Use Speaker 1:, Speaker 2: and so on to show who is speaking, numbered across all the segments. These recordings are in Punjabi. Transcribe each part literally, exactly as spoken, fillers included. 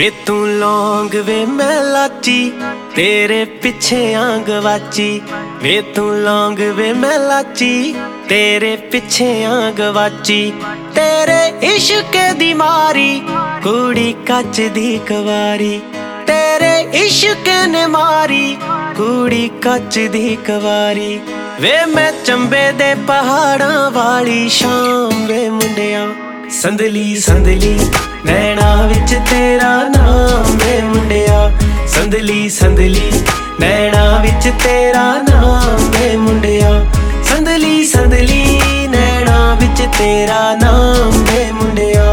Speaker 1: ਵੇ ਤੂੰ ਲੌਂਗ ਵੇ ਮੈਂ ਲਾਚੀ, ਤੇਰੇ ਪਿੱਛੇ ਆਂ ਗਵਾਚੀ। ਵੇ ਤੂੰ ਲੌਂਗ ਵੇ ਮੈਂ ਲਾਚੀ, ਤੇਰੇ ਪਿੱਛੇ ਆਂ ਗਵਾਚੀ। ਤੇਰੇ ਇਸ਼ਕ ਦੀ ਮਾਰੀ ਕੁੜੀ ਕੱਚ ਦੀ ਕਵਾਰੀ, ਤੇਰੇ ਇਸ਼ਕ ਨੇ ਮਾਰੀ ਕੁੜੀ ਕੱਚ ਦੀ ਕਵਾਰੀ। ਵੇ ਮੈਂ ਚੰਬੇ ਦੇ ਪਹਾੜਾਂ ਵਾਲੀ ਸ਼ਾਮ ਵੇ ਮੁੰਡਿਆ, ਸੰਦਲੀ ਸੰਦਲੀ ਨੈਣਾ ਵਿੱਚ ਤੇਰਾ ਨਾਮ ਵੇ ਮੁੰਡਿਆ, ਸੰਦਲੀ ਸੰਦਲੀ ਨੈਣਾ ਵਿੱਚ ਤੇਰਾ ਨਾਮ ਵੇ ਮੁੰਡਿਆ, ਸੰਦਲੀ ਸੰਦਲੀ ਨੈਣਾ ਵਿੱਚ ਤੇਰਾ ਨਾਮ ਵੇ ਮੁੰਡਿਆ।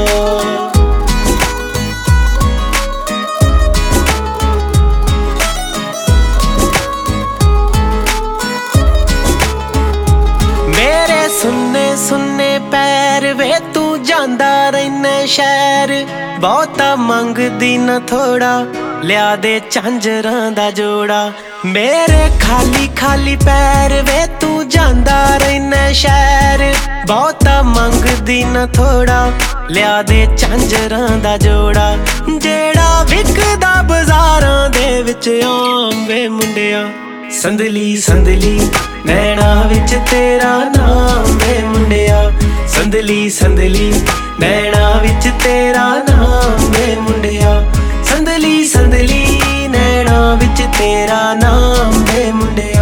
Speaker 1: ਮੇਰੇ ਸੁੰਨੇ ਸੁੰਨੇ ਪੈਰ ਵੇ ਤੂੰ ਜਾਂਦਾ ਰਹਿਨਾ ਸ਼ਹਿਰ, ਬਹੁਤਾ ਮੰਗਦੀ ਨਾ ਥੋੜਾ ਲਿਆ ਦੇ ਝਾਂਜਰਾਂ ਦਾ ਜੋੜਾ। ਮੇਰੇ ਖਾਲੀ ਖਾਲੀ ਪੈਰ ਵੇ ਤੂੰ ਜਾਂਦਾ ਰਹਿਨਾ ਸ਼ਹਿਰ, ਬਹੁਤਾ ਮੰਗਦੀ ਨਾ ਥੋੜਾ ਲਿਆ ਦੇ ਝਾਂਜਰਾਂ ਦਾ ਜੋੜਾ। ਜਿਹੜਾ ਵਿਕਦਾ ਬਾਜ਼ਾਰਾਂ ਦੇ ਵਿੱਚ ਆਮ ਵੇ ਮੁੰਡਿਆ, ਸੰਦਲੀ ਸੰਦਲੀ ਨੈਣਾ ਵਿੱਚ ਤੇਰਾ ਨਾਮ ਵੇ ਮੁੰਡਿਆ, ਸੰਦਲੀ ਸੰਦਲੀ ਨੈਣਾ ਵਿੱਚ ਤੇਰਾ ਨਾਮ ਵੇ ਮੁੰਡਿਆ, ਸੰਦਲੀ ਸੰਦਲੀ ਨੈਣਾ ਵਿੱਚ ਤੇਰਾ ਨਾਮ ਵੇ ਮੁੰਡਿਆ।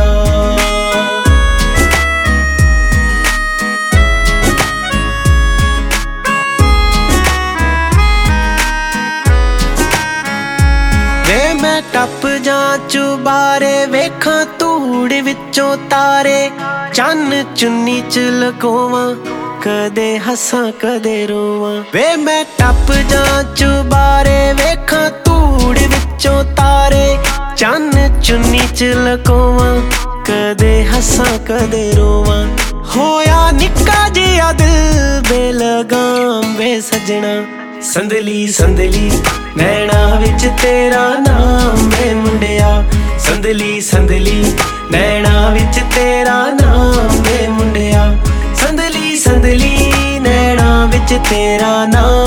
Speaker 1: ਵੇ ਮੈਂ ਟੱਪ ਜਾਂ ਚੁਬਾਰੇ ਵੇਖਾਂ ਧੂੜ ਵਿੱਚੋਂ ਤਾਰੇ, ਚੰਨ ਚੁੰਨੀ ਚ ਲਕੋਵਾਂ ਕਦੇ ਹੱਸਾਂ ਕਦੇ ਰੋਵਾਂ। ਵੇ ਮੈਂ ਟੱਪ ਜਾਂ ਚੁਬਾਰੇ ਵੇਖਾਂ ਧੂੜ ਵਿੱਚੋਂ ਤਾਰੇ, ਚੰਨ ਚੁੰਨੀ ਚ ਲਕੋਵਾਂ ਕਦੇ ਹੱਸਾਂ ਕਦੇ ਰੋਵਾਂ। ਹੋਇਆ ਨਿੱਕਾ ਜਿਹਾ ਦਿਲ ਬੇਲਗਾਮ ਵੇ ਸਜਣਾ, ਸੰਦਲੀ ਸੰਦਲੀ ਨੈਣਾ ਵਿੱਚ ਤੇਰਾ ਨਾਮ ਵੇ ਮੁੰਡਿਆ, ਸੰਦਲੀ ਸੰਦਲੀ ਨੈਣਾ ਵਿੱਚ ਤੇਰਾ ਨਾਮ ਵੇ ਮੁੰਡਿਆ, ਸੰਦਲੀ ਸੰਦਲੀ ਨੈਣਾ ਵਿੱਚ ਤੇਰਾ ਨਾਮ।